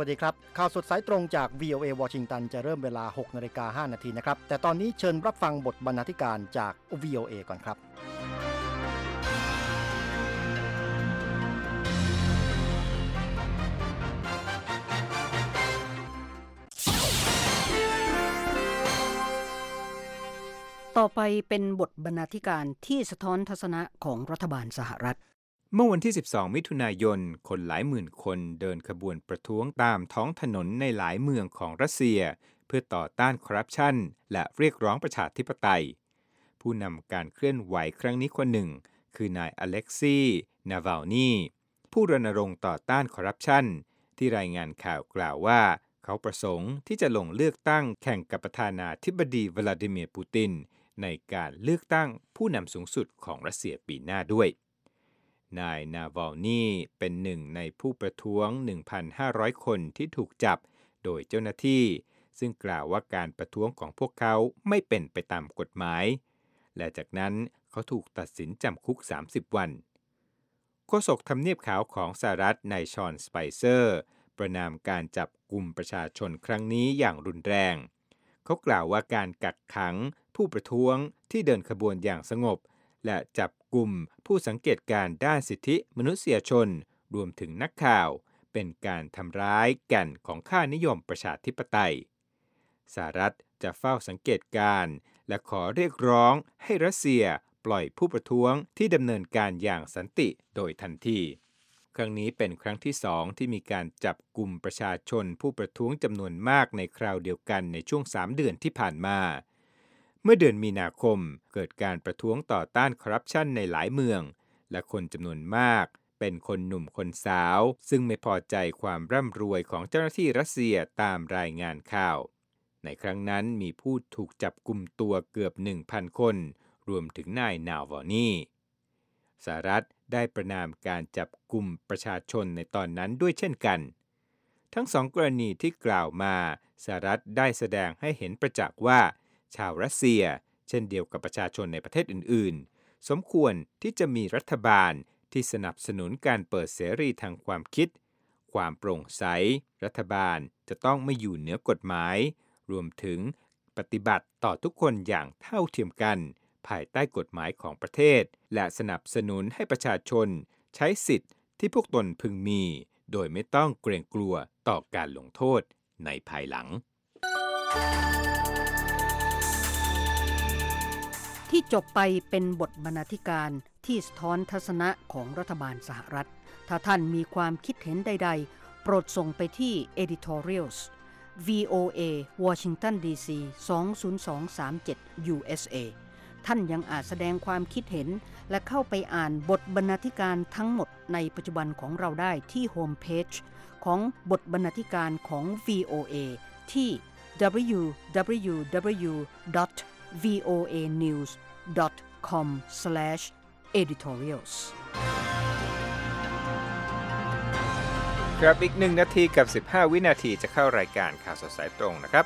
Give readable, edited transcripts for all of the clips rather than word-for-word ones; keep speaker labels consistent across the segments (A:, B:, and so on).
A: วัสดีครับข่าวสดสายตรงจาก VOA วอชิงตันจะเริ่มเวลา 6:05 น.นะครับแต่ตอนนี้เชิญรับฟังบทบรรณาธิการจาก VOA ก่อนครับ
B: ต่อไปเป็นบทบรรณาธิการที่สะท้อนทัศนะของรัฐบาลสหรัฐ
C: เมื่อวันที่ 12 มิถุนายน คนหลายหมื่นคนเดินขบวนประท้วงตามท้องถนนในหลายเมืองของรัสเซียเพื่อต่อต้านคอร์รัปชันและเรียกร้องประชาธิปไตยผู้นำการเคลื่อนไหวครั้งนี้คนหนึ่งคือนายอเล็กซีนาวาลนีผู้รณรงค์ต่อต้านคอร์รัปชันที่รายงานข่าวกล่าวว่าเขาประสงค์ที่จะลงเลือกตั้งแข่งกับประธานาธิบดีวลาดิเมียร์ปูตินในการเลือกตั้งผู้นำสูงสุดของรัสเซียปีหน้าด้วยนายนาวาลนีเป็นหนึ่งในผู้ประท้วง 1,500 คนที่ถูกจับโดยเจ้าหน้าที่ซึ่งกล่าวว่าการประท้วงของพวกเขาไม่เป็นไปตามกฎหมายและจากนั้นเขาถูกตัดสินจำคุก30 วันโฆษกทำเนียบขาวของสหรัฐนายชอนสไปเซอร์ประณามการจับกุมประชาชนครั้งนี้อย่างรุนแรงเขากล่าวว่าการกักขังผู้ประท้วงที่เดินขบวนอย่างสงบและจับกุมผู้สังเกตการด้านสิทธิมนุษยชนรวมถึงนักข่าวเป็นการทำร้ายแก่นของค่านิยมประชาธิปไตยสหรัฐจะเฝ้าสังเกตการและขอเรียกร้องให้รัสเซียปล่อยผู้ประท้วงที่ดำเนินการอย่างสันติโดยทันทีครั้งนี้เป็นครั้งที่2ที่มีการจับกุมประชาชนผู้ประท้วงจำนวนมากในคราวเดียวกันในช่วง3 เดือนที่ผ่านมาเมื่อเดือนมีนาคมเกิดการประท้วงต่อต้านคอร์รัปชันในหลายเมืองและคนจำนวนมากเป็นคนหนุ่มคนสาวซึ่งไม่พอใจความร่ำรวยของเจ้าหน้าที่รัสเซียตามรายงานข่าวในครั้งนั้นมีผู้ถูกจับกุมตัวเกือบ 1,000 คนรวมถึงนายนาวาลนีสหรัฐได้ประณามการจับกุมประชาชนในตอนนั้นด้วยเช่นกันทั้งสองกรณีที่กล่าวมาสหรัฐได้แสดงให้เห็นประจักษ์ว่าชาวรัสเซียเช่นเดียวกับประชาชนในประเทศอื่นๆสมควรที่จะมีรัฐบาลที่สนับสนุนการเปิดเสรีทางความคิดความโปร่งใสรัฐบาลจะต้องไม่อยู่เหนือกฎหมายรวมถึงปฏิบัติต่อทุกคนอย่างเท่าเทียมกันภายใต้กฎหมายของประเทศและสนับสนุนให้ประชาชนใช้สิทธิ์ที่พวกตนพึงมีโดยไม่ต้องเกรงกลัวต่อการลงโทษในภายหลัง
B: ที่จบไปเป็นบทบรรณาธิการที่สะท้อนทัศนะของรัฐบาลสหรัฐถ้าท่านมีความคิดเห็นใดๆโปรดส่งไปที่ editorials VOA Washington DC 20237 USA ท่านยังอาจแสดงความคิดเห็นและเข้าไปอ่านบทบรรณาธิการทั้งหมดในปัจจุบันของเราได้ที่โฮมเพจของบทบรรณาธิการของ VOA ที่ www.voanews.com/editorials
C: ครับอีก1 นาทีกับ15 วินาทีจะเข้ารายการข่าวสดสายตรงนะครับ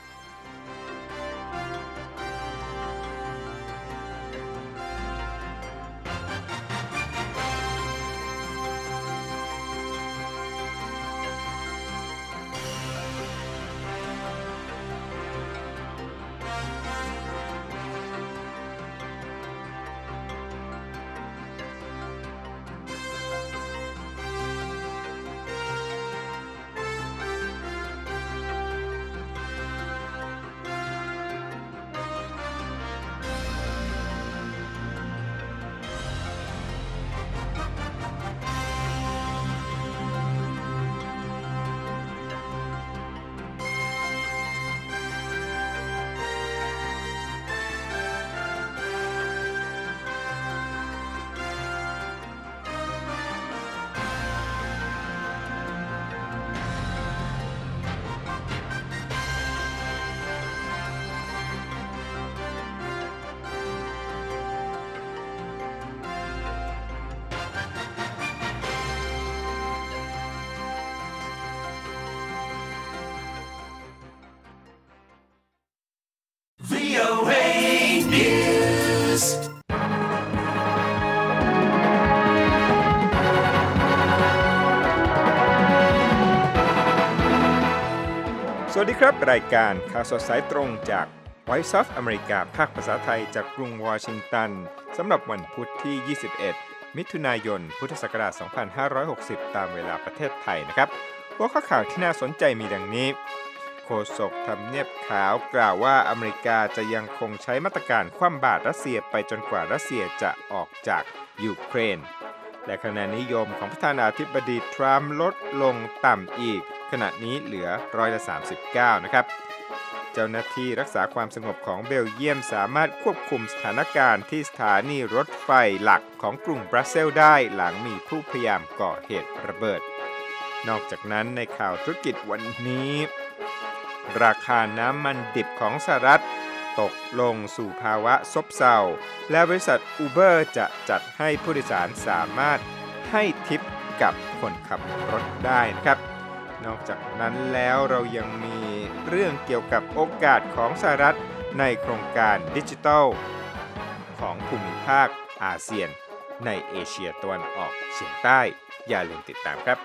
C: วัสดีครับรายการข่าวสดสายตรงจาก Voice of America ภาคภาษาไทยจากกรุงวอชิงตันสำหรับวันพุธที่ 21 มิถุนายน พุทธศักราช 2560 ตามเวลาประเทศไทยนะครับหัวข้อข่าวที่น่าสนใจมีดังนี้โฆษกทำเนียบขาวกล่าวว่าอเมริกาจะยังคงใช้มาตรการคว่ำบาตรรัสเซียไปจนกว่ารัสเซียจะออกจากยูเครนและคะแนนนิยมของประธานาธิบดีทรัมป์ลดลงต่ำอีกขณะนี้เหลือ39%นะครับเจ้าหน้าที่รักษาความสงบของเบลเยียมสามารถควบคุมสถานการณ์ที่สถานีรถไฟหลักของกรุงบรัสเซลส์ได้หลังมีผู้พยายามก่อเหตุระเบิดนอกจากนั้นในข่าวธุรกิจวันนี้ราคาน้ำมันดิบของสหรัฐตกลงสู่ภาวะซบเซาและบริษัท Uber จะจัดให้ผู้โดยสารสามารถให้ทิปกับคนขับรถได้นะครับนอกจากนั้นแล้วเรายังมีเรื่องเกี่ยวกับโอกาสของสหรัฐในโครงการดิจิทัลของภูมิภาคอาเซียนในเอเชียตะวันออกเฉียงใต้อย่าลืมติดตามครับ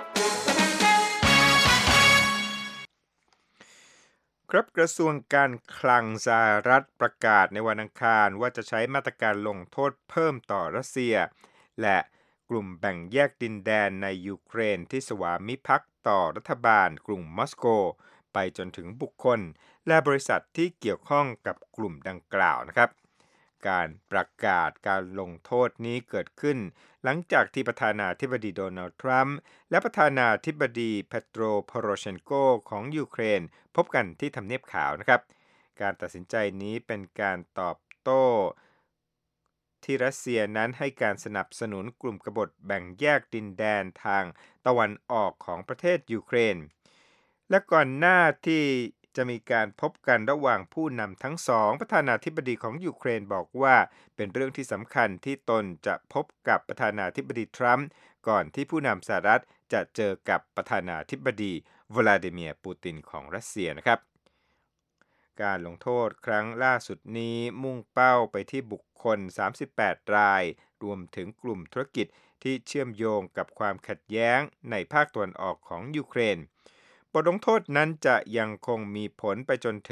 C: ครับกระทรวงการคลังสหรัฐประกาศในวันอังคารว่าจะใช้มาตรการลงโทษเพิ่มต่อรัสเซียและกลุ่มแบ่งแยกดินแดนในยูเครนที่สวามิภักดิ์ต่อรัฐบาลกรุงมอสโกไปจนถึงบุคคลและบริษัทที่เกี่ยวข้องกับกลุ่มดังกล่าวนะครับการประกาศการลงโทษนี้เกิดขึ้นหลังจากที่ประธานาธิบดีโดนัลด์ทรัมป์และประธานาธิบดีเปโตรโพโรเชนโกของยูเครนพบกันที่ทำเนียบขาวนะครับการตัดสินใจนี้เป็นการตอบโต้ที่รัสเซียนั้นให้การสนับสนุนกลุ่มกบฏแบ่งแยกดินแดนทางตะวันออกของประเทศยูเครนและก่อนหน้าที่จะมีการพบกันระหว่างผู้นำทั้งสองประธานาธิบดีของยูเครนบอกว่าเป็นเรื่องที่สำคัญที่ตนจะพบกับประธานาธิบดีทรัมป์ก่อนที่ผู้นำสหรัฐจะเจอกับประธานาธิบดีวลาดิเมียร์ปูตินของรัสเซียนะครับการลงโทษครั้งล่าสุดนี้มุ่งเป้าไปที่บุคคล38รายรวมถึงกลุ่มธุรกิจที่เชื่อมโยงกับความขัดแย้งในภาคตะวันออกของยูเครนบทลงโทษนั้นจะยังคงมีผลไป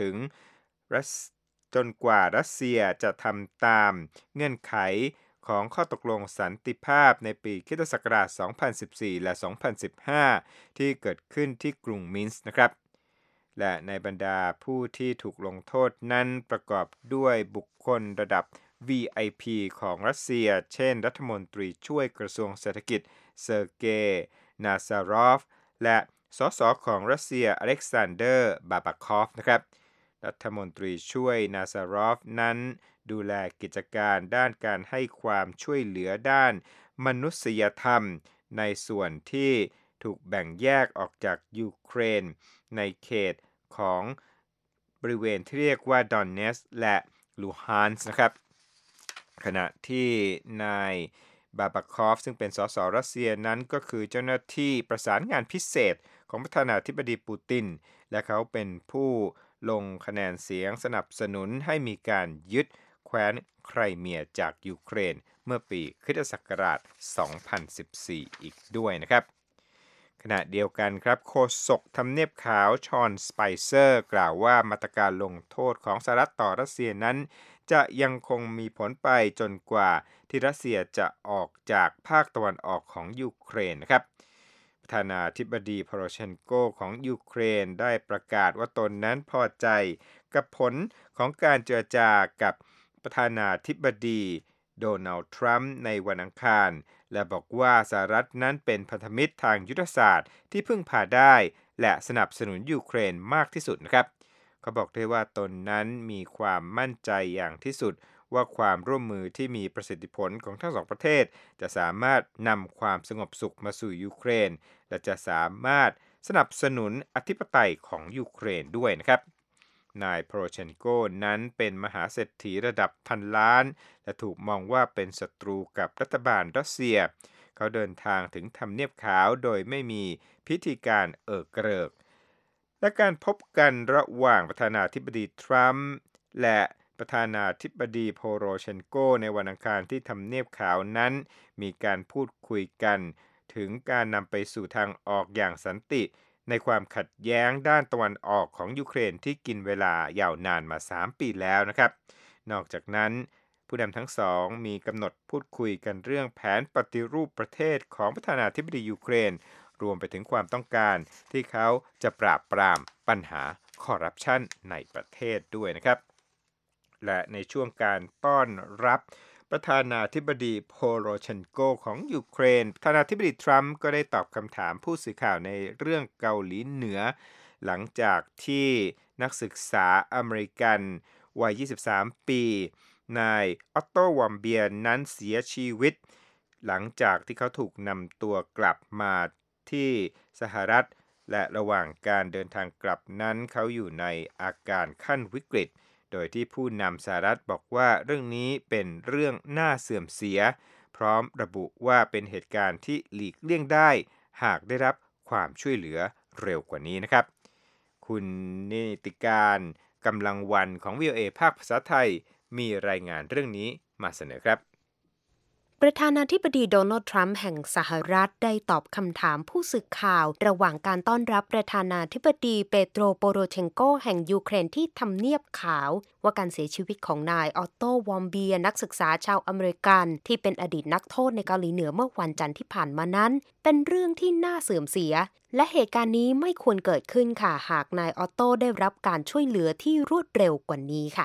C: จนกว่ารัสเซียจะทำตามเงื่อนไขของข้อตกลงสันติภาพในปีค.ศ. 2014 และ 2015 ที่เกิดขึ้นที่กรุงมินส์นะครับและในบรรดาผู้ที่ถูกลงโทษนั้นประกอบด้วยบุคคลระดับ VIP ของรัสเซียเช่นรัฐมนตรีช่วยกระทรวงเศรษฐกิจเซอร์เกย์นาซารอฟและสสของรัสเซียอเล็กซานเดอร์บาบาคอฟนะครับรัฐมนตรีช่วยนาซารอฟนั้นดูแลกิจการด้านการให้ความช่วยเหลือด้านมนุษยธรรมในส่วนที่ถูกแบ่งแยกออกจากยูเครนในเขตของบริเวณที่เรียกว่าดอนเนสและลูฮานส์นะครับขณะที่นายบาบาคอฟซึ่งเป็นสสรัสเซียนั้นก็คือเจ้าหน้าที่ประสานงานพิเศษของประธานาธิบดีปูตินและเขาเป็นผู้ลงคะแนนเสียงสนับสนุนให้มีการยึดแคว้นไครเมียจากยูเครนเมื่อปีค.ศ. 2014 อีกด้วยนะครับขณะเดียวกันครับโฆษกทำเนียบขาวชอนสไปเซอร์กล่าวว่ามาตรการลงโทษของสหรัฐต่อรัสเซียนั้นจะยังคงมีผลไปจนกว่าที่รัสเซียจะออกจากภาคตะวันออกของยูเครนนะครับประธานาธิบดีโพโรเชนโกของยูเครนได้ประกาศว่าตนนั้นพอใจกับผลของการเจรจากับประธานาธิบดีโดนัลด์ทรัมป์ในวันอังคารและบอกว่าสหรัฐนั้นเป็นพันธมิตรทางยุทธศาสตร์ที่พึ่งพาได้และสนับสนุนยูเครนมากที่สุดนะครับเขาบอกด้วยว่าตนนั้นมีความมั่นใจอย่างที่สุดว่าความร่วมมือที่มีประสิทธิผลของทั้งสองประเทศจะสามารถนำความสงบสุขมาสู่ยูเครนและจะสามารถสนับสนุนอธิปไตยของยูเครนด้วยนะครับนายโพโรเชนโกนั้นเป็นมหาเศรษฐีระดับพันล้านและถูกมองว่าเป็นศัตรูกับรัฐบาลรัสเซียเขาเดินทางถึงทำเนียบขาวโดยไม่มีพิธีการเอิกเกริกและการพบกันระหว่างประธานาธิบดีทรัมป์และประธานาธิบดีโพโรเชนโกในวันอังคารที่ทำเนียบขาวนั้นมีการพูดคุยกันถึงการนำไปสู่ทางออกอย่างสันติในความขัดแย้งด้านตะวันออกของยูเครนที่กินเวลายาวนานมา3 ปีแล้วนะครับนอกจากนั้นผู้นำทั้งสองมีกำหนดพูดคุยกันเรื่องแผนปฏิรูปประเทศของประธานาธิบดียูเครนรวมไปถึงความต้องการที่เขาจะปราบปรามปัญหาคอร์รัปชันในประเทศด้วยนะครับและในช่วงการต้อนรับประธานาธิบดีโพโรเชนโกของยูเครนประธานาธิบดีทรัมป์ก็ได้ตอบคำถามผู้สื่อข่าวในเรื่องเกาหลีเหนือหลังจากที่นักศึกษาอเมริกันวัย 23 ปีนายออตโต วอมเบียร์นั้นเสียชีวิตหลังจากที่เขาถูกนำตัวกลับมาที่สหรัฐและระหว่างการเดินทางกลับนั้นเขาอยู่ในอาการขั้นวิกฤตโดยที่ผู้นำสหรัฐบอกว่าเรื่องนี้เป็นเรื่องน่าเสื่อมเสียพร้อมระบุว่าเป็นเหตุการณ์ที่หลีกเลี่ยงได้หากได้รับความช่วยเหลือเร็วกว่านี้นะครับคุณนิติการกำลังวันของ VOA ภาคภาษาไทยมีรายงานเรื่องนี้มาเสนอครับ
D: ประธานาธิบดีโดนัลด์ทรัมป์แห่งสหรัฐได้ตอบคำถามผู้สื่อข่าวระหว่างการต้อนรับประธานาธิบดีเปโตรโปโรเชนโกแห่งยูเครนที่ทำเนียบขาวว่าการเสียชีวิตของนายออตโต วอมเบียร์นักศึกษาชาวอเมริกันที่เป็นอดีตนักโทษในเกาหลีเหนือเมื่อวันจันทร์ที่ผ่านมานั้นเป็นเรื่องที่น่าเสื่อมเสียและเหตุการณ์นี้ไม่ควรเกิดขึ้นค่ะหากนายออตโตได้รับการช่วยเหลือที่รวดเร็วกว่านี้ค่ะ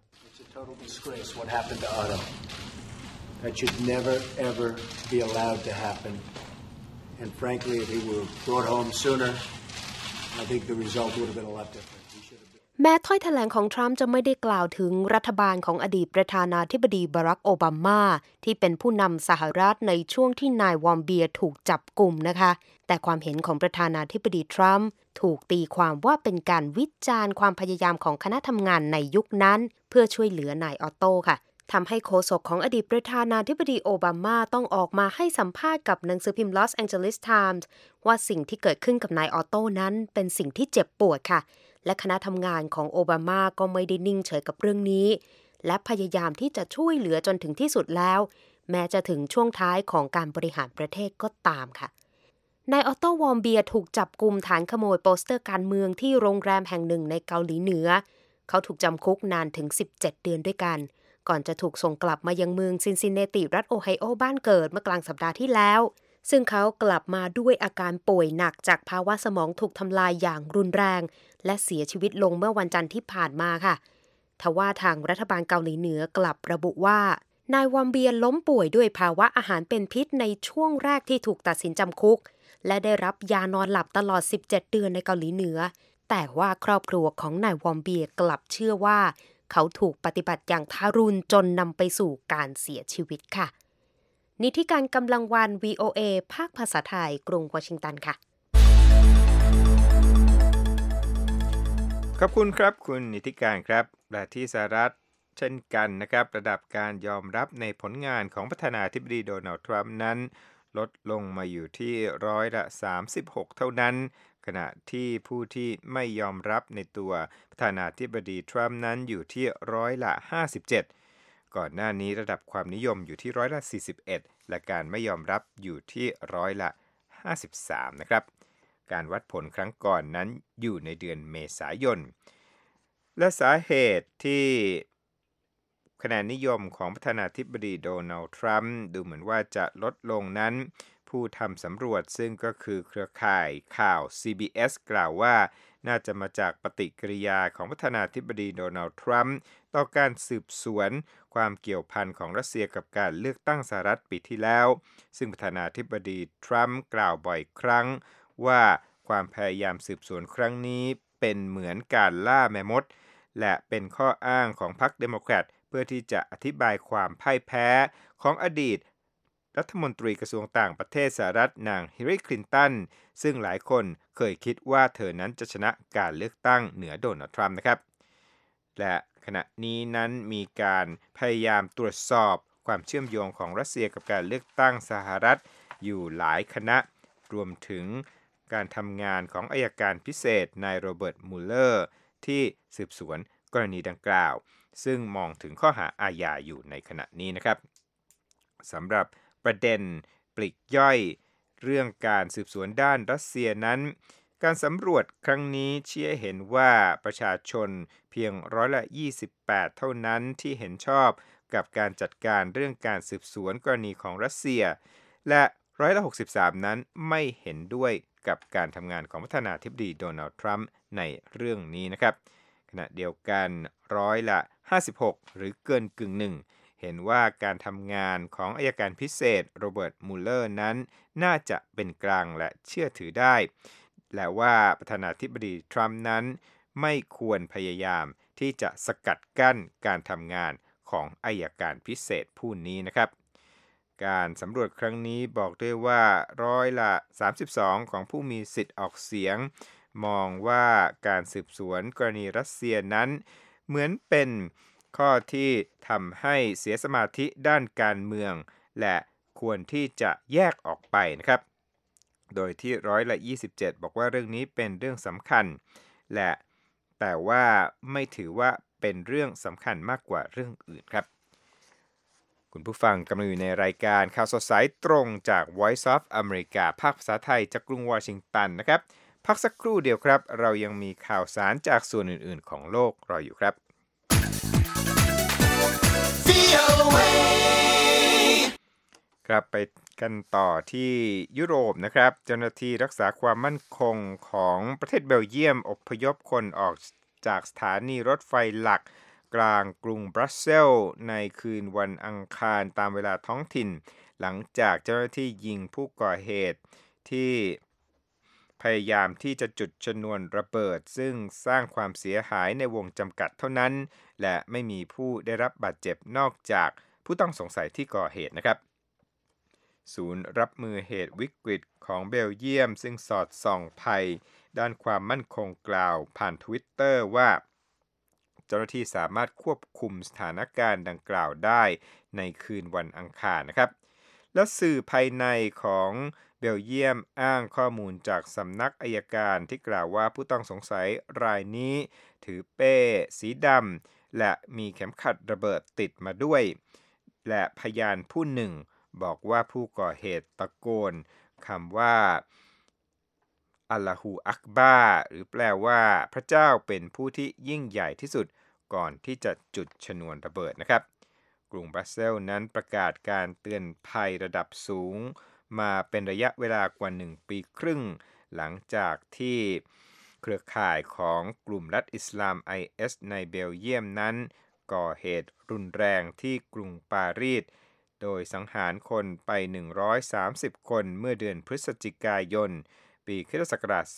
E: That should never, ever be allowed to happen. And frankly, if he were brought home sooner, I think the result would have been a lot different.
D: แม้ถ้อยแถลงของทรัมป์จะไม่ได้กล่าวถึงรัฐบาลของอดีตประธานาธิบดีบารักโอบามาที่เป็นผู้นำสหรัฐในช่วงที่นายวอมเบียร์ถูกจับกุมนะคะแต่ความเห็นของประธานาธิบดีทรัมป์ถูกตีความว่าเป็นการวิจารณ์ความพยายามของคณะทำงานในยุคนั้นเพื่อช่วยเหลือนายออตโต้ค่ะทำให้โฆษกของอดีตประธานาธิบดีโอบามาต้องออกมาให้สัมภาษณ์กับหนังสือพิมพ์ Los Angeles Times ว่าสิ่งที่เกิดขึ้นกับนายออตโต้นั้นเป็นสิ่งที่เจ็บปวดค่ะและคณะทำงานของโอบามาก็ไม่ได้นิ่งเฉยกับเรื่องนี้และพยายามที่จะช่วยเหลือจนถึงที่สุดแล้วแม้จะถึงช่วงท้ายของการบริหารประเทศก็ตามค่ะนายออตโต้ วอมเบียร์ถูกจับกุมฐานขโมยโปสเตอร์การเมืองที่โรงแรมแห่งหนึ่งในเกาหลีเหนือเขาถูกจำคุกนานถึง17 เดือนด้วยกันก่อนจะถูกส่งกลับมายังเมืองซินซินเนติรัฐโอไฮโอบ้านเกิดเมื่อกลางสัปดาห์ที่แล้วซึ่งเขากลับมาด้วยอาการป่วยหนักจากภาวะสมองถูกทำลายอย่างรุนแรงและเสียชีวิตลงเมื่อวันจันทร์ที่ผ่านมาค่ะทว่าทางรัฐบาลเกาหลีเหนือกลับระบุว่านายวอมเบียร์ล้มป่วยด้วยภาวะอาหารเป็นพิษในช่วงแรกที่ถูกตัดสินจำคุกและได้รับยานอนหลับตลอด17 เดือนในเกาหลีเหนือแต่ว่าครอบครัวของนายวอมเบียร์กลับเชื่อว่าเขาถูกปฏิบัติอย่างทารุณจนนำไปสู่การเสียชีวิตค่ะนิติการกำลังวัน VOA ภาคภาษาไทยกรุงวอชิงตันค่ะ
C: ขอบคุณครับคุณนิติการครับและที่สหรัฐเช่นกันนะครับระดับการยอมรับในผลงานของประธานาธิบดีโดนัลด์ทรัมป์นั้นลดลงมาอยู่ที่36%เท่านั้นขณะที่ผู้ที่ไม่ยอมรับในตัวประธานาธิบดีทรัมป์นั้นอยู่ที่57%ก่อนหน้านี้ระดับความนิยมอยู่ที่41%และการไม่ยอมรับอยู่ที่53%นะครับการวัดผลครั้งก่อนนั้นอยู่ในเดือนเมษายนและสาเหตุที่คะแนนนิยมของประธานาธิบดีโดนัลด์ทรัมป์ดูเหมือนว่าจะลดลงนั้นผู้ทำสำรวจซึ่งก็คือเครือข่ายข่าว CBS กล่าวว่าน่าจะมาจากปฏิกิริยาของประธานาธิบดีโดนัลด์ทรัมป์ต่อการสืบสวนความเกี่ยวพันของรัสเซียกับการเลือกตั้งสหรัฐปีที่แล้วซึ่งประธานาธิบดีทรัมป์กล่าวบ่อยครั้งว่าความพยายามสืบสวนครั้งนี้เป็นเหมือนการล่าแมมมธและเป็นข้ออ้างของพรรคเดโมแครตเพื่อที่จะอธิบายความพ่ายแพ้ของอดีตรัฐมนตรีกระทรวงต่างประเทศสหรัฐนางฮิลลารี คลินตันซึ่งหลายคนเคยคิดว่าเธอนั้นจะชนะการเลือกตั้งเหนือโดนัลด์ทรัมป์นะครับและขณะนี้นั้นมีการพยายามตรวจสอบความเชื่อมโยงของรัสเซียกับการเลือกตั้งสหรัฐอยู่หลายคณะรวมถึงการทำงานของอัยการพิเศษนายโรเบิร์ต มูลเลอร์ที่สืบสวนกรณีดังกล่าวซึ่งมองถึงข้อหาอาญาอยู่ในขณะนี้นะครับสำหรับประเด็นปลีกย่อยเรื่องการสืบสวนด้านรัสเซียนั้นการสำรวจครั้งนี้ชี้ให้เห็นว่าประชาชนเพียง28%เท่านั้นที่เห็นชอบกับการจัดการเรื่องการสืบสวนกรณีของรัสเซียและ63%นั้นไม่เห็นด้วยกับการทำงานของประธานาธิบดีโดนัลด์ทรัมป์ในเรื่องนี้นะครับขณะเดียวกัน56%หรือเกินกึ่งหนึ่งเห็นว่าการทำงานของอัยการพิเศษโรเบิร์ตมูลเลอร์นั้นน่าจะเป็นกลางและเชื่อถือได้และว่าประธานาธิบดีทรัมป์นั้นไม่ควรพยายามที่จะสกัดกั้นการทำงานของอัยการพิเศษผู้นี้นะครับการสำรวจครั้งนี้บอกด้วยว่า32%ของผู้มีสิทธิ์ออกเสียงมองว่าการสืบสวนกรณีรัสเซียนั้นเหมือนเป็นข้อที่ทำให้เสียสมาธิด้านการเมืองและควรที่จะแยกออกไปนะครับโดยที่27%บอกว่าเรื่องนี้เป็นเรื่องสำคัญและแต่ว่าไม่ถือว่าเป็นเรื่องสำคัญมากกว่าเรื่องอื่นครับคุณผู้ฟังกำลังอยู่ในรายการข่าวสดสายตรงจาก Voice of America ภาคภาษาไทยจากกรุงวอชิงตันนะครับพักสักครู่เดียวครับเรายังมีข่าวสารจากส่วนอื่นๆของโลกรออยู่ครับครับไปกันต่อที่ยุโรปนะครับเจ้าหน้าที่รักษาความมั่นคงของประเทศเบลเยียมอพยพคนออกจากสถานีรถไฟหลักกลางกรุงบรัสเซลส์ในคืนวันอังคารตามเวลาท้องถิ่นหลังจากเจ้าหน้าที่ยิงผู้ก่อเหตุที่พยายามที่จะจุดชนวนระเบิดซึ่งสร้างความเสียหายในวงจำกัดเท่านั้นและไม่มีผู้ได้รับบาดเจ็บนอกจากผู้ต้องสงสัยที่ก่อเหตุนะครับศูนย์รับมือเหตุวิกฤตของเบลเยียมซึ่งสอดส่องภัยด้านความมั่นคงกล่าวผ่าน Twitter ว่าเจ้าหน้าที่สามารถควบคุมสถานการณ์ดังกล่าวได้ในคืนวันอังคารนะครับและสื่อภายในของเบลเยียมอ้างข้อมูลจากสำนักอัยการที่กล่าวว่าผู้ต้องสงสัยรายนี้ถือเป้สีดำและมีเข็มขัดระเบิดติดมาด้วยและพยานผู้หนึ่งบอกว่าผู้ก่อเหตุตะโกนคำว่าอัลลอฮูอักบาร์หรือแปลว่าพระเจ้าเป็นผู้ที่ยิ่งใหญ่ที่สุดก่อนที่จะจุดชนวนระเบิดนะครับกรุงบรัสเซลส์นั้นประกาศการเตือนภัยระดับสูงมาเป็นระยะเวลากว่า1 ปีครึ่งหลังจากที่เครือข่ายของกลุ่มรัฐอิสลาม IS ในเบลเยียมนั้นก่อเหตุรุนแรงที่กรุงปารีสโดยสังหารคนไป130คนเมื่อเดือนพฤศจิกายนปีค.ศ.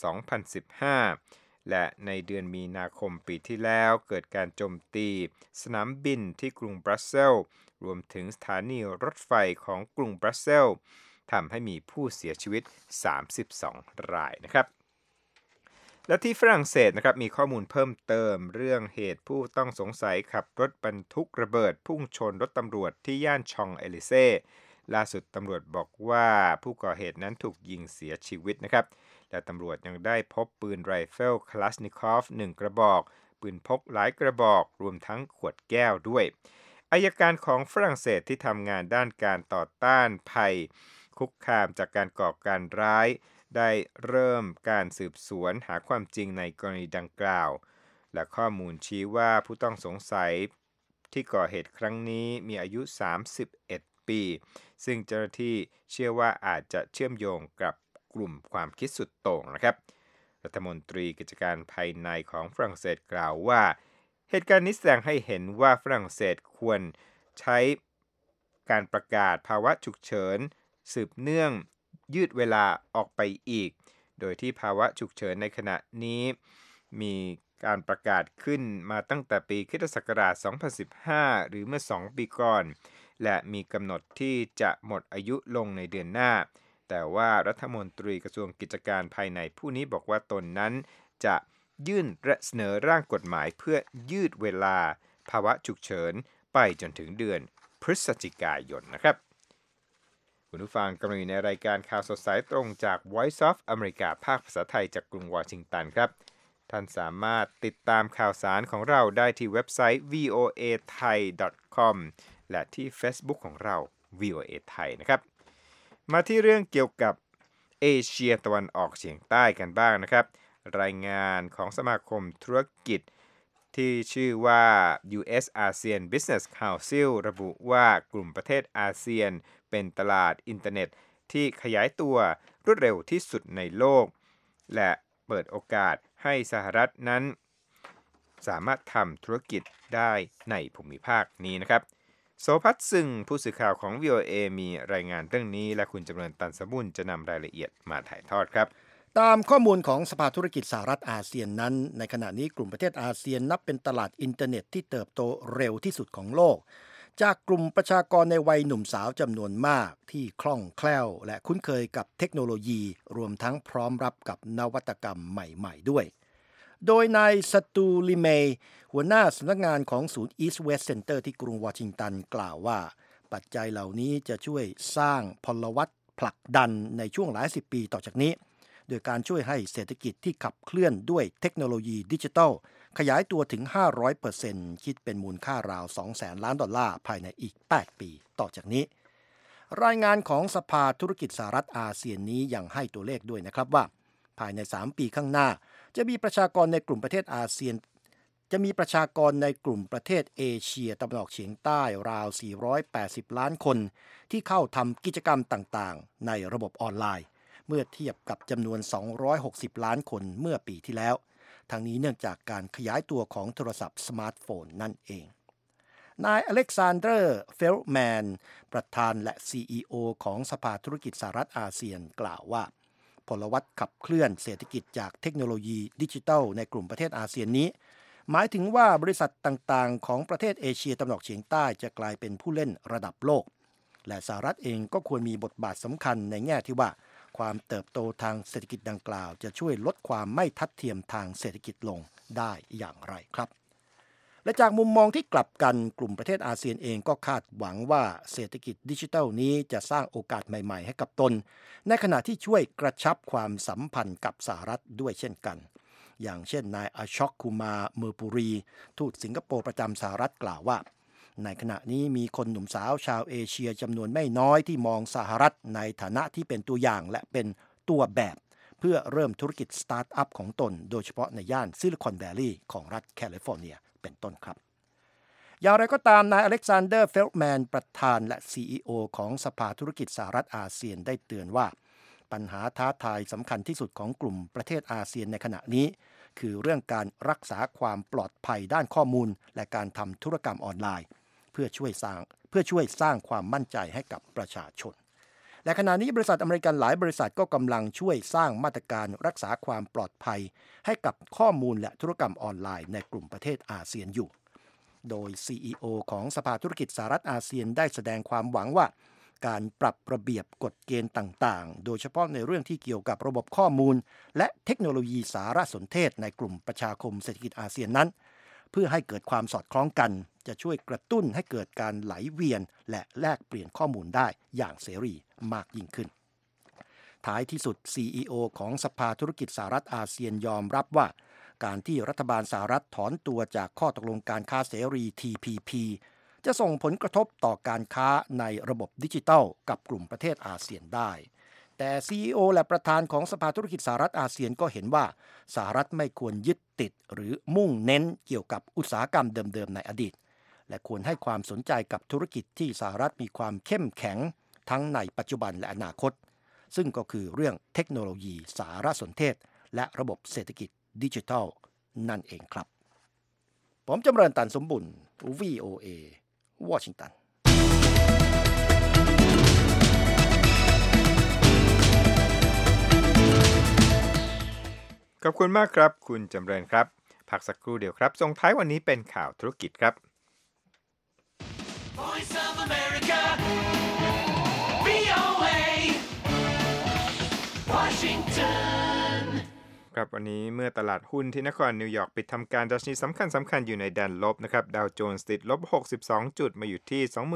C: 2015และในเดือนมีนาคมปีที่แล้วเกิดการโจมตีสนามบินที่กรุงบรัสเซลส์รวมถึงสถานีรถไฟของกรุงบรัสเซลส์ทำให้มีผู้เสียชีวิต32 รายนะครับและที่ฝรั่งเศสนะครับมีข้อมูลเพิ่มเติมเรื่องเหตุผู้ต้องสงสัยขับรถบรรทุกระเบิดพุ่งชนรถตำรวจที่ย่านชองเอลิเซ่ล่าสุดตำรวจบอกว่าผู้ก่อเหตุนั้นถูกยิงเสียชีวิตนะครับและตำรวจยังได้พบปืนไรเฟิลคลาชนิคอฟ1 กระบอกปืนพกหลายกระบอกรวมทั้งขวดแก้วด้วยอัยการของฝรั่งเศสที่ทำงานด้านการต่อต้านภัยคุกคามจากการก่อการร้ายได้เริ่มการสืบสวนหาความจริงในกรณีดังกล่าวและข้อมูลชี้ว่าผู้ต้องสงสัยที่ก่อเหตุครั้งนี้มีอายุ31 ปีซึ่งเจ้าหน้าที่เชื่อว่าอาจจะเชื่อมโยงกับกลุ่มความคิดสุดโต่งนะครับรัฐมนตรีกิจการภายในของฝรั่งเศสกล่าวว่าเหตุการณ์นี้แสดงให้เห็นว่าฝรั่งเศสควรใช้การประกาศภาวะฉุกเฉินสืบเนื่องยืดเวลาออกไปอีกโดยที่ภาวะฉุกเฉินในขณะนี้มีการประกาศขึ้นมาตั้งแต่ปีค.ศ. 2015หรือเมื่อ2 ปีก่อนและมีกำหนดที่จะหมดอายุลงในเดือนหน้าแต่ว่ารัฐมนตรีกระทรวงกิจการภายในผู้นี้บอกว่าตนนั้นจะยื่นเสนอร่างกฎหมายเพื่อยืดเวลาภาวะฉุกเฉินไปจนถึงเดือนพฤศจิกายนนะครับคุณผู้ฟังกำลังอยู่ในรายการข่าวสดสายตรงจาก Voice of America ภาคภาษาไทยจากกรุงวอชิงตันครับท่านสามารถติดตามข่าวสารของเราได้ที่เว็บไซต์ voathai.com และที่ Facebook ของเรา VOA ไทยนะครับมาที่เรื่องเกี่ยวกับเอเชียตะวันออกเฉียงใต้กันบ้างนะครับรายงานของสมาคมธุรกิจที่ชื่อว่า US ASEAN Business Council ระบุว่ากลุ่มประเทศอาเซียนเป็นตลาดอินเทอร์เน็ตที่ขยายตัวรวดเร็วที่สุดในโลกและเปิดโอกาสให้สหรัฐนั้นสามารถทำธุรกิจได้ในภูมิภาคนี้นะครับโสภัทรซึ่งผู้สื่อข่าวของ VOA มีรายงานเรื่องนี้และคุณจำเริญตันสมบุญจะนำรายละเอียดมาถ่ายทอดครับ
A: ตามข้อมูลของสภาธุรกิจสหรัฐอาเซียนนั้นในขณะนี้กลุ่มประเทศอาเซียนนับเป็นตลาดอินเทอร์เน็ตที่เติบโตเร็วที่สุดของโลกจากกลุ่มประชากรในวัยหนุ่มสาวจำนวนมากที่คล่องแคล่วและคุ้นเคยกับเทคโนโลยีรวมทั้งพร้อมรับกับนวัตกรรมใหม่ๆด้วยโดยนายสตูลิเมย์หัวหน้าสำนักงานของศูนย์ East West Center ที่กรุงวอชิงตันกล่าวว่าปัจจัยเหล่านี้จะช่วยสร้างพลวัตผลักดันในช่วงหลายสิบปีต่อจากนี้โดยการช่วยให้เศรษฐกิจที่ขับเคลื่อนด้วยเทคโนโลยีดิจิทัลขยายตัวถึง 500% คิดเป็นมูลค่าราว $200 ล้านภายในอีก 8 ปีต่อจากนี้รายงานของสภาธุรกิจสหรัฐอาเซียนนี้ยังให้ตัวเลขด้วยนะครับว่าภายใน 3 ปีข้างหน้าจะมีประชากรในกลุ่มประเทศอาเซียนจะมีประชากรในกลุ่มประเทศเอเชียตะวันออกเฉียงใต้ราว 480 ล้านคนที่เข้าทำกิจกรรมต่างๆในระบบออนไลน์เมื่อเทียบกับจำนวน 260 ล้านคนเมื่อปีที่แล้วทั้งนี้เนื่องจากการขยายตัวของโทรศัพท์สมาร์ทโฟนนั่นเองนายอเล็กซานเดอร์เฟลแมนประธานและ CEO ของสภาธุรกิจสหรัฐอาเซียนกล่าวว่าพลวัตขับเคลื่อนเศรษฐกิจจากเทคโนโลยีดิจิทัลในกลุ่มประเทศอาเซียนนี้หมายถึงว่าบริษัทต่างๆของประเทศเอเชียตะวันออกเฉียงใต้จะกลายเป็นผู้เล่นระดับโลกและสหรัฐเองก็ควรมีบทบาทสำคัญในแง่ที่ว่าความเติบโตทางเศรษฐกิจดังกล่าวจะช่วยลดความไม่ทัดเทียมทางเศรษฐกิจลงได้อย่างไรครับและจากมุมมองที่กลับกันกลุ่มประเทศอาเซียนเองก็คาดหวังว่าเศรษฐกิจดิจิทัลนี้จะสร้างโอกาสใหม่ๆให้กับตนในขณะที่ช่วยกระชับความสัมพันธ์กับสหรัฐด้วยเช่นกันอย่างเช่นนายอชอกคูมาเมอร์ปุรีทูตสิงคโปร์ประจำสหรัฐกล่าวว่าในขณะนี้มีคนหนุ่มสาวชาวเอเชียจำนวนไม่น้อยที่มองสหรัฐในฐานะที่เป็นตัวอย่างและเป็นตัวแบบเพื่อเริ่มธุรกิจสตาร์ทอัพของตนโดยเฉพาะในย่านซิลิคอนแวลลีย์ของรัฐแคลิฟอร์เนียเป็นต้นครับอย่างไรก็ตามนายอเล็กซานเดอร์เฟลแมนประธานและ CEO ของสภาธุรกิจสหรัฐอาเซียนได้เตือนว่าปัญหาท้าทายสำคัญที่สุดของกลุ่มประเทศอาเซียนในขณะนี้คือเรื่องการรักษาความปลอดภัยด้านข้อมูลและการทำธุรกรรมออนไลน์เพื่อช่วยสร้างความมั่นใจให้กับประชาชนและขณะนี้บริษัทอเมริกันหลายบริษัทก็กำลังช่วยสร้างมาตรการรักษาความปลอดภัยให้กับข้อมูลและธุรกรรมออนไลน์ในกลุ่มประเทศอาเซียนอยู่โดย CEO ของสภาธุรกิจสหรัฐอาเซียนได้แสดงความหวังว่าการปรับระเบียบกฎเกณฑ์ต่างๆโดยเฉพาะในเรื่องที่เกี่ยวกับระบบข้อมูลและเทคโนโลยีสารสนเทศในกลุ่มประชาคมเศรษฐกิจอาเซียนนั้นเพื่อให้เกิดความสอดคล้องกันจะช่วยกระตุ้นให้เกิดการไหลเวียนและแลกเปลี่ยนข้อมูลได้อย่างเสรีมากยิ่งขึ้นท้ายที่สุด CEO ของสภาธุรกิจสหรัฐอาเซียนยอมรับว่าการที่รัฐบาลสหรัฐถอนตัวจากข้อตกลงการค้าเสรี TPP จะส่งผลกระทบต่อการค้าในระบบดิจิทัลกับกลุ่มประเทศอาเซียนได้แต่ CEO และประธานของสภาธุรกิจสหรัฐอาเซียนก็เห็นว่าสหรัฐไม่ควรยึดติดหรือมุ่งเน้นเกี่ยวกับอุตสาหกรรมเดิมๆในอดีตและควรให้ความสนใจกับธุรกิจที่สหรัฐมีความเข้มแข็งทั้งในปัจจุบันและอนาคตซึ่งก็คือเรื่องเทคโนโลยีสารสนเทศและระบบเศรษฐกิจดิจิทัลนั่นเองครับผมจำเริญตันสมบุญ VOA วอชิงตัน
C: ขอบคุณมากครับคุณจำเริญครับพักสักครู่เดียวครับส่งท้ายวันนี้เป็นข่าวธุรกิจครับ Voice of America VOA Washington ครับวันนี้เมื่อตลาดหุ้นที่นครนิวยอร์กปิดทำการดัชนีสำคัญอยู่ในแดนลบนะครับดาวโจนส์ติดลบ62จุดมาอยู่ที่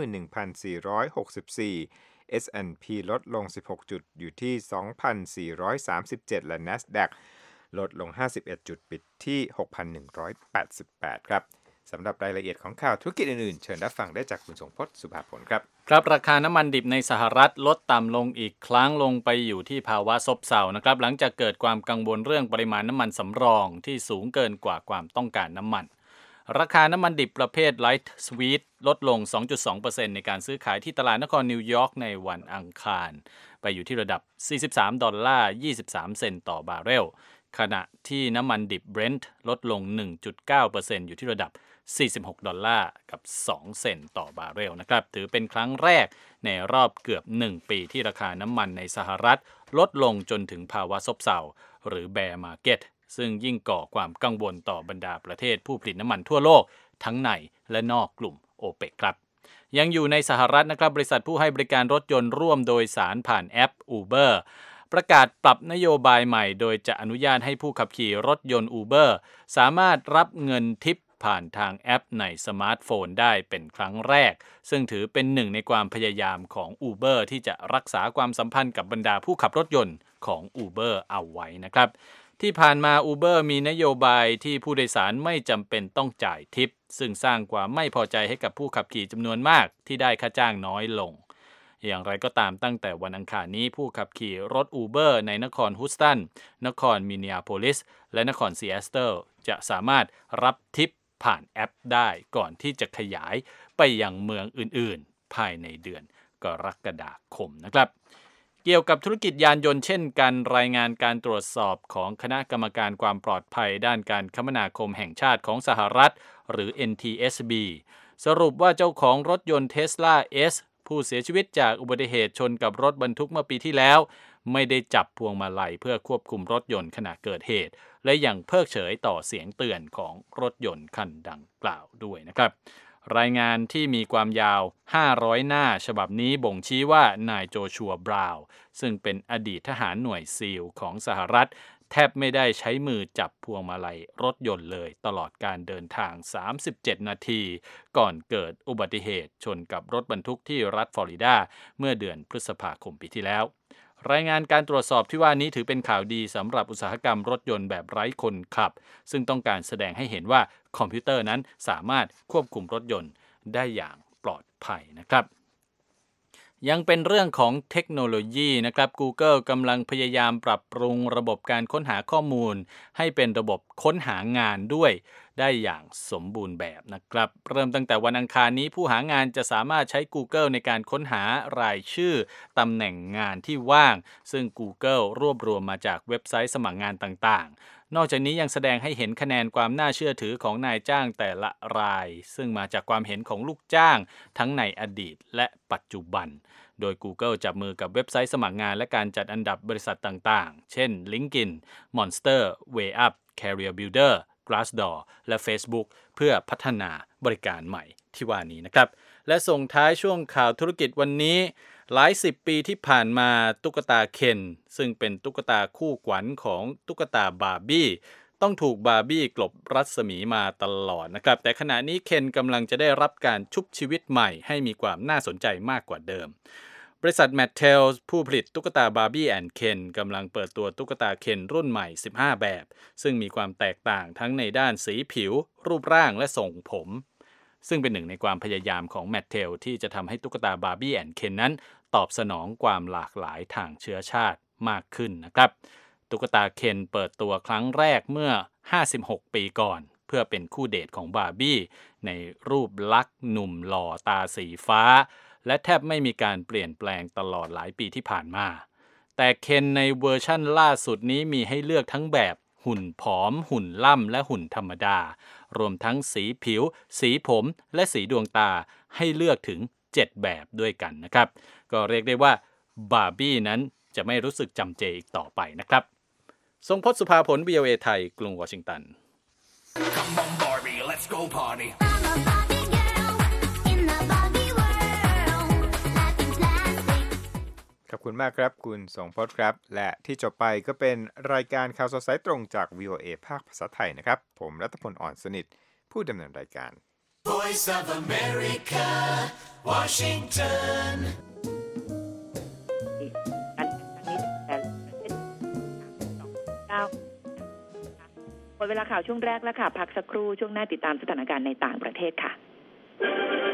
C: 21,464 S&P ลดลง16จุดอยู่ที่ 2,437 และ NASDAQ ลดลง51จุดปิดที่ 6,188 ครับสำหรับรายละเอียดของข่าวธุรกิจอื่นๆเชิญรับฟังได้จากคุณสงพจน์สุภาผลครับ
F: ครับราคาน้ำมันดิบในสหรัฐลดต่ำลงอีกครั้งลงไปอยู่ที่ภาวะซบเซานะครับหลังจากเกิดความกังวลเรื่องปริมาณน้ำมันสำรองที่สูงเกินกว่าความต้องการน้ำมันราคาน้ำมันดิบประเภท Light Sweet ลดลง 2.2% ในการซื้อขายที่ตลาดนครนิวยอร์กในวันอังคารไปอยู่ที่ระดับ$43.23 ต่อบาร์เรลขณะที่น้ำมันดิบ Brent ลดลง 1.9% อยู่ที่ระดับ$46.02 ต่อบาร์เรลนะครับถือเป็นครั้งแรกในรอบเกือบ1ปีที่ราคาน้ำมันในสหรัฐลดลงจนถึงภาวะซบเซาหรือ Bear Market ซึ่งยิ่งก่อความกังวลต่อบรรดาประเทศผู้ผลิตน้ำมันทั่วโลกทั้งในและนอกกลุ่ม OPEC ครับยังอยู่ในสหรัฐนะครับบริษัทผู้ให้บริการรถยนต์ร่วมโดยสารผ่านแอป Uber ประกาศปรับนโยบายใหม่โดยจะอนุญาตให้ผู้ขับขี่รถยนต์ Uber สามารถรับเงินทิปผ่านทางแอปในสมาร์ทโฟนได้เป็นครั้งแรกซึ่งถือเป็นหนึ่งในความพยายามของ Uber ที่จะรักษาความสัมพันธ์กับบรรดาผู้ขับรถยนต์ของ Uber เอาไว้นะครับที่ผ่านมา Uber มีนโยบายที่ผู้โดยสารไม่จำเป็นต้องจ่ายทิปซึ่งสร้างความไม่พอใจให้กับผู้ขับขี่จำนวนมากที่ได้ค่าจ้างน้อยลงอย่างไรก็ตามตั้งแต่วันอังคารนี้ผู้ขับขี่รถ Uber ในนครฮูสตันนครมินนีอาโพลิสและนครซีแอสเทิลจะสามารถรับทิปผ่านแอปได้ก่อนที่จะขยายไปยังเมืองอื่นๆภายในเดือนกรกฎาคมนะครับเกี่ยวกับธุรกิจยานยนต์เช่นกันรายงานการตรวจสอบของคณะกรรมการความปลอดภัยด้านการคมนาคมแห่งชาติของสหรัฐหรือ NTSB สรุปว่าเจ้าของรถยนต์ Tesla S ผู้เสียชีวิตจากอุบัติเหตุชนกับรถบรรทุกเมื่อปีที่แล้วไม่ได้จับพวงมาลัยเพื่อควบคุมรถยนต์ขณะเกิดเหตุและยังเพิกเฉยต่อเสียงเตือนของรถยนต์คันดังกล่าวด้วยนะครับรายงานที่มีความยาว500หน้าฉบับนี้บ่งชี้ว่านายโจชัวบราวน์ซึ่งเป็นอดีตทหารหน่วยซีลของสหรัฐแทบไม่ได้ใช้มือจับพวงมาลัยรถยนต์เลยตลอดการเดินทาง37นาทีก่อนเกิดอุบัติเหตุชนกับรถบรรทุกที่รัฐฟลอริดาเมื่อเดือนพฤษภาคมปีที่แล้วรายงานการตรวจสอบที่ว่านี้ถือเป็นข่าวดีสำหรับอุตสาหกรรมรถยนต์แบบไร้คนขับซึ่งต้องการแสดงให้เห็นว่าคอมพิวเตอร์นั้นสามารถควบคุมรถยนต์ได้อย่างปลอดภัยนะครับยังเป็นเรื่องของเทคโนโลยีนะครับ Google กำลังพยายามปรับปรุงระบบการค้นหาข้อมูลให้เป็นระบบค้นหางานด้วยได้อย่างสมบูรณ์แบบนะครับเริ่มตั้งแต่วันอังคารนี้ผู้หางานจะสามารถใช้ Google ในการค้นหารายชื่อตำแหน่งงานที่ว่างซึ่ง Google รวบรวมมาจากเว็บไซต์สมัครงานต่างๆนอกจากนี้ยังแสดงให้เห็นคะแนนความน่าเชื่อถือของนายจ้างแต่ละรายซึ่งมาจากความเห็นของลูกจ้างทั้งในอดีตและปัจจุบันโดย Google จับมือกับเว็บไซต์สมัครงานและการจัดอันดับบริษัทต่างๆเช่น LinkedIn, Monster, WayUp, Career Builder, Glassdoor และ Facebook เพื่อพัฒนาบริการใหม่ที่ว่านี้นะครับและส่งท้ายช่วงข่าวธุรกิจวันนี้หลายสิบปีที่ผ่านมาตุ๊กตาเคนซึ่งเป็นตุ๊กตาคู่ขวัญของตุ๊กตาบาร์บี้ต้องถูกบาร์บี้กลบรัศมีมาตลอดนะครับแต่ขณะนี้เคนกำลังจะได้รับการชุบชีวิตใหม่ให้มีความน่าสนใจมากกว่าเดิมบริษัท Mattel ผู้ผลิตตุ๊กตาบาร์บี้แอนด์เคนกำลังเปิดตัวตุ๊กตาเคนรุ่นใหม่15แบบซึ่งมีความแตกต่างทั้งในด้านสีผิวรูปร่างและทรงผมซึ่งเป็นหนึ่งในความพยายามของ Mattel ที่จะทำให้ตุ๊กตาบาร์บี้แอนด์เคนนั้นตอบสนองความหลากหลายทางเชื้อชาติมากขึ้นนะครับตุ๊กตาเคนเปิดตัวครั้งแรกเมื่อ56ปีก่อนเพื่อเป็นคู่เดทของบาร์บี้ในรูปลักษณ์หนุ่มหล่อตาสีฟ้าและแทบไม่มีการเปลี่ยนแปลงตลอดหลายปีที่ผ่านมาแต่เคนในเวอร์ชั่นล่าสุดนี้มีให้เลือกทั้งแบบหุ่นผอมหุ่นล่ำและหุ่นธรรมดารวมทั้งสีผิวสีผมและสีดวงตาให้เลือกถึง7แบบด้วยกันนะครับก็เรียกได้ว่าบาร์บี้นั้นจะไม่รู้สึกจำเจอีกต่อไปนะครับทรงพจน์สุภาผล VOA ไทยกรุงวอชิงตัน
G: Come on Barbie, let's go party
C: ขอบคุณมากครับคุณสงพจน์ครับและที่จบไปก็เป็นรายการข่าวสดสายตรงจาก VOA ภาคภาษาไทยนะครับผมรัตพล อ่อนสนิทผู้ดำเนินรายการ
G: Voice of America Washington
H: คนมดเวลาข่าวช่วงแรกแล้วค่ะพักสักครู่ช่วงหน้าติดตามสถานการณ์ในต่างประเทศค่ะ